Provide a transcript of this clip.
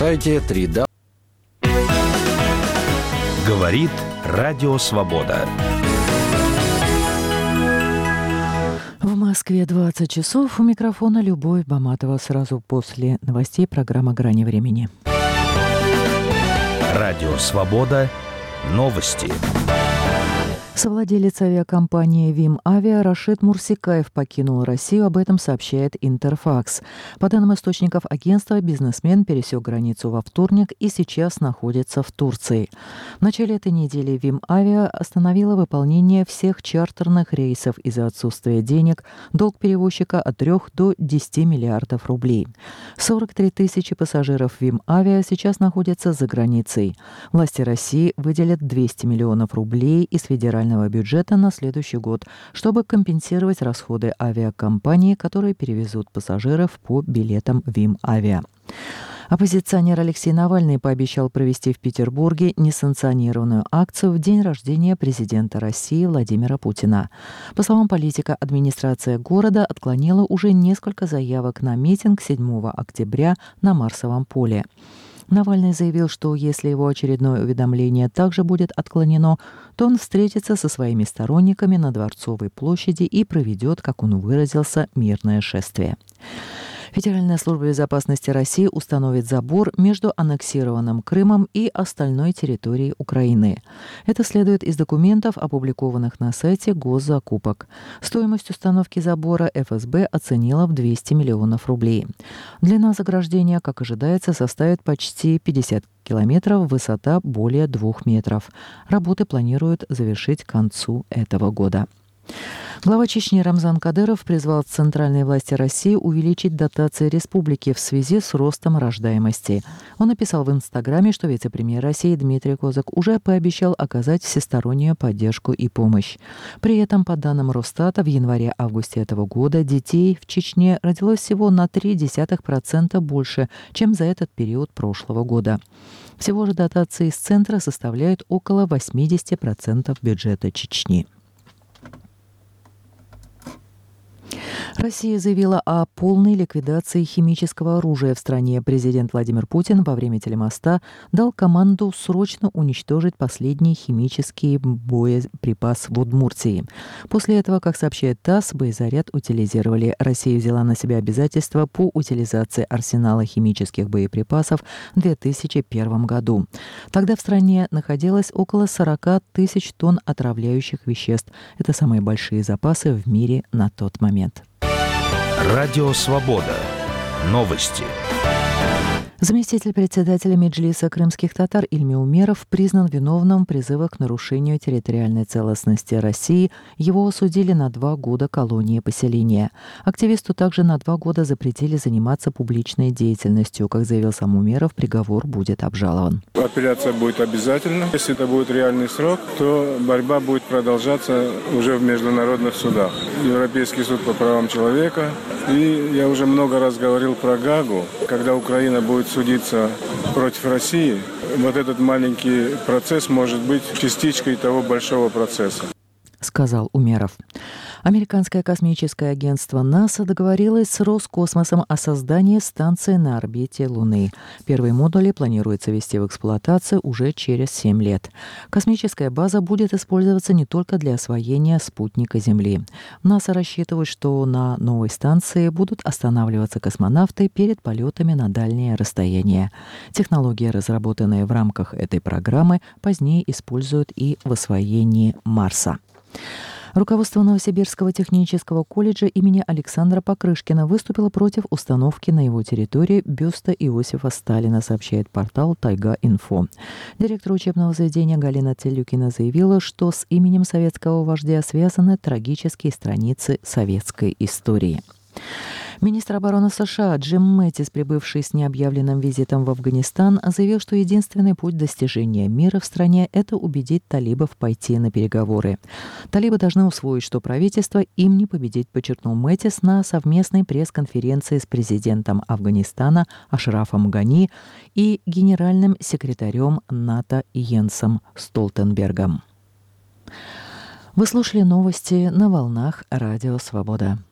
Сайте 3W. Говорит Радио Свобода. В Москве 20 часов. У микрофона Любовь Баматова. Сразу после новостей программа «Грани времени». Радио Свобода. Новости. Совладелец авиакомпании ВИМ Авиа Рашид Мурсикаев покинул Россию, об этом сообщает Интерфакс. По данным источников агентства, бизнесмен пересек границу во вторник и сейчас находится в Турции. В начале этой недели ВИМ Авиа остановила выполнение всех чартерных рейсов из-за отсутствия денег, долг перевозчика от 3 до 10 миллиардов рублей. 43 тысячи пассажиров ВИМ Авиа сейчас находятся за границей. Власти России выделят 200 миллионов рублей из федерального бюджета на следующий год, чтобы компенсировать расходы авиакомпаний, которые перевезут пассажиров по билетам ВИМ Авиа. Оппозиционер Алексей Навальный пообещал провести в Петербурге несанкционированную акцию в день рождения президента России Владимира Путина. По словам политика, администрация города отклонила уже несколько заявок на митинг 7 октября на Марсовом поле. Навальный заявил, что если его очередное уведомление также будет отклонено, то он встретится со своими сторонниками на Дворцовой площади и проведет, как он выразился, мирное шествие. Федеральная служба безопасности России установит забор между аннексированным Крымом и остальной территорией Украины. Это следует из документов, опубликованных на сайте госзакупок. Стоимость установки забора ФСБ оценила в 200 миллионов рублей. Длина заграждения, как ожидается, составит почти 50 километров, высота более 2 метров. Работы планируют завершить к концу этого года. Глава Чечни Рамзан Кадыров призвал центральные власти России увеличить дотации республики в связи с ростом рождаемости. Он написал в Инстаграме, что вице-премьер России Дмитрий Козак уже пообещал оказать всестороннюю поддержку и помощь. При этом, по данным Росстата, в январе-августе этого года детей в Чечне родилось всего на 0,3% больше, чем за этот период прошлого года. Всего же дотации из центра составляют около 80% бюджета Чечни. Россия заявила о полной ликвидации химического оружия в стране. Президент Владимир Путин во время телемоста дал команду срочно уничтожить последний химический боеприпас в Удмуртии. После этого, как сообщает ТАСС, боезаряд утилизировали. Россия взяла на себя обязательства по утилизации арсенала химических боеприпасов в 2001 году. Тогда в стране находилось около 40 тысяч тонн отравляющих веществ. Это самые большие запасы в мире на тот момент. Радио Свобода. Новости. Заместитель председателя Меджлиса крымских татар Ильми Умеров признан виновным в призывах к нарушению территориальной целостности России. Его осудили на 2 года колонии поселения. Активисту также на 2 года запретили заниматься публичной деятельностью. Как заявил сам Умеров, приговор будет обжалован. Апелляция будет обязательна. Если это будет реальный срок, то борьба будет продолжаться уже в международных судах. Европейский суд по правам человека. И я уже много раз говорил про Гаагу. Когда Украина будет судиться против России, вот этот маленький процесс может быть частичкой того большого процесса, сказал Умеров. Американское космическое агентство НАСА договорилось с Роскосмосом о создании станции на орбите Луны. Первые модули планируется ввести в эксплуатацию уже через 7 лет. Космическая база будет использоваться не только для освоения спутника Земли. НАСА рассчитывает, что на новой станции будут останавливаться космонавты перед полетами на дальние расстояния. Технологии, разработанные в рамках этой программы, позднее используют и в освоении Марса. Руководство Новосибирского технического колледжа имени Александра Покрышкина выступило против установки на его территории бюста Иосифа Сталина, сообщает портал «Тайга-Инфо». Директор учебного заведения Галина Телюкина заявила, что с именем советского вождя связаны трагические страницы советской истории. Министр обороны США Джим Мэттис, прибывший с необъявленным визитом в Афганистан, заявил, что единственный путь достижения мира в стране – это убедить талибов пойти на переговоры. Талибы должны усвоить, что правительство им не победить, подчеркнул Мэттис на совместной пресс-конференции с президентом Афганистана Ашрафом Гани и генеральным секретарем НАТО Йенсом Столтенбергом. Вы слушали новости на волнах Радио Свобода.